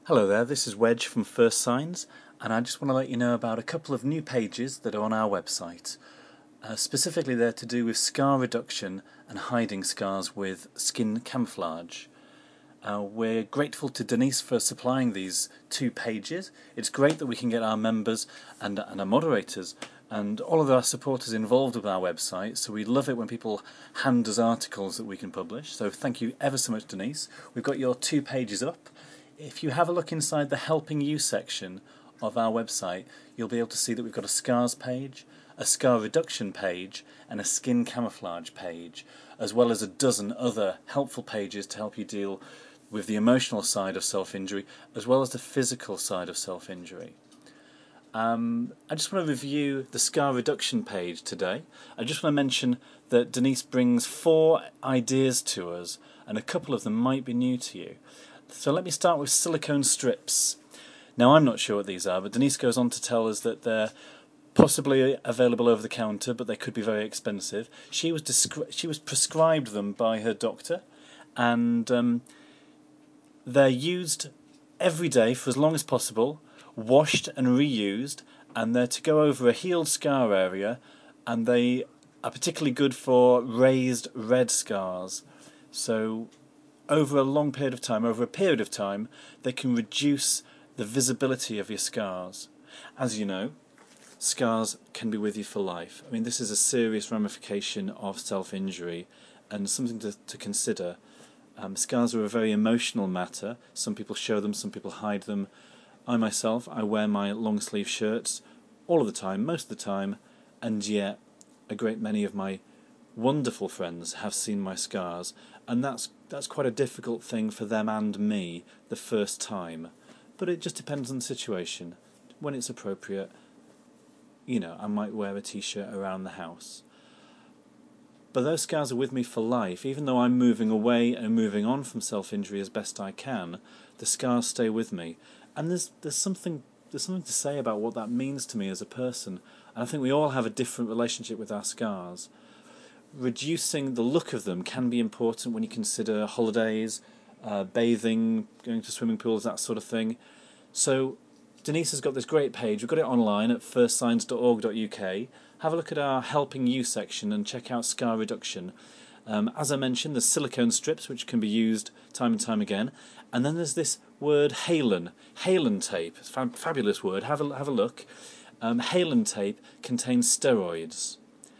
Hello there, this is Wedge from First Signs, and I just want to let you know about a couple of new pages that are on our website. Specifically, they're to do with scar reduction and hiding scars with skin camouflage. We're grateful to Denise for supplying these two pages. It's great that we can get our members and our moderators and all of our supporters involved with our website, so we love it when people hand us articles that we can publish. So thank you ever so much, Denise. We've got your 2 pages up. If you have a look inside the Helping You section of our website, you'll be able to see that we've got a scars page, a scar reduction page, and a skin camouflage page, as well as a dozen other helpful pages to help you deal with the emotional side of self-injury, as well as the physical side of self-injury. I just want to review the scar reduction page today. I just want to mention that Denise brings 4 ideas to us, and a couple of them might be new to you. So let me start with silicone strips. Now, I'm not sure what these are, but Denise goes on to tell us that they're possibly available over the counter, but they could be very expensive. She was prescribed them by her doctor, and they're used every day for as long as possible, washed and reused, and they're to go over a healed scar area, and they are particularly good for raised red scars. So over a long period of time, over a period of time, they can reduce the visibility of your scars. As you know, scars can be with you for life. I mean, this is a serious ramification of self-injury and something to consider. Scars are a very emotional matter. Some people show them, some people hide them. I myself, I wear my long sleeve shirts all of the time, most of the time, and yet a great many of my wonderful friends have seen my scars, and that's quite a difficult thing for them and me the first time. But it just depends on the situation. When it's appropriate, I might wear a t-shirt around the house. But those scars are with me for life. Even though I'm moving away and moving on from self-injury as best I can, the scars stay with me. And there's something to say about what that means to me as a person. And I think we all have a different relationship with our scars. Reducing the look of them can be important when you consider holidays, bathing, going to swimming pools, that sort of thing. So Denise has got this great page. We've got it online at firstsigns.org.uk. Have a look at our Helping You section and check out scar reduction. As I mentioned, there's silicone strips, which can be used time and time again. And then there's this word Halen tape. It's a fabulous word. Have a look. Halen tape contains steroids.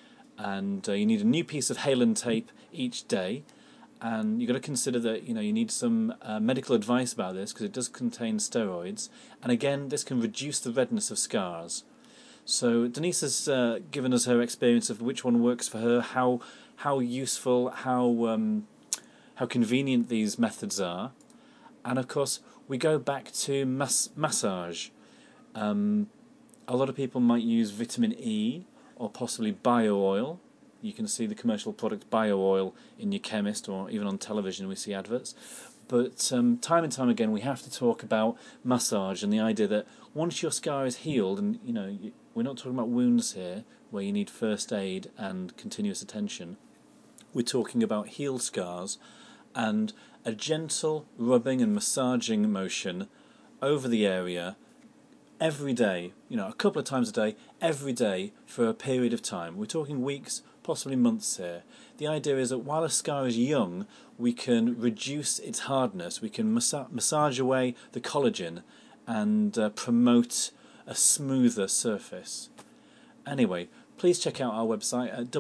And you need a new piece of Halen tape each day, and you've got to consider that you need some medical advice about this because it does contain steroids, and again this can reduce the redness of scars. So Denise has given us her experience of which one works for her, how useful, how convenient these methods are, and of course we go back to massage. A lot of people might use vitamin E or possibly bio-oil. You can see the commercial product bio-oil in your chemist, or even on television we see adverts. But time and time again we have to talk about massage and the idea that once your scar is healed, and we're not talking about wounds here where you need first aid and continuous attention. We're talking about healed scars and a gentle rubbing and massaging motion over the area every day, a couple of times a day, every day for a period of time. We're talking weeks, possibly months here. The idea is that while a scar is young, we can reduce its hardness, we can massage away the collagen and promote a smoother surface. Anyway, please check out our website at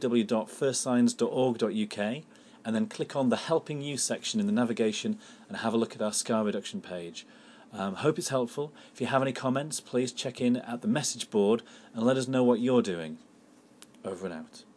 www.firstsigns.org.uk and then click on the Helping You section in the navigation and have a look at our scar reduction page. Hope it's helpful. If you have any comments, please check in at the message board and let us know what you're doing. Over and out.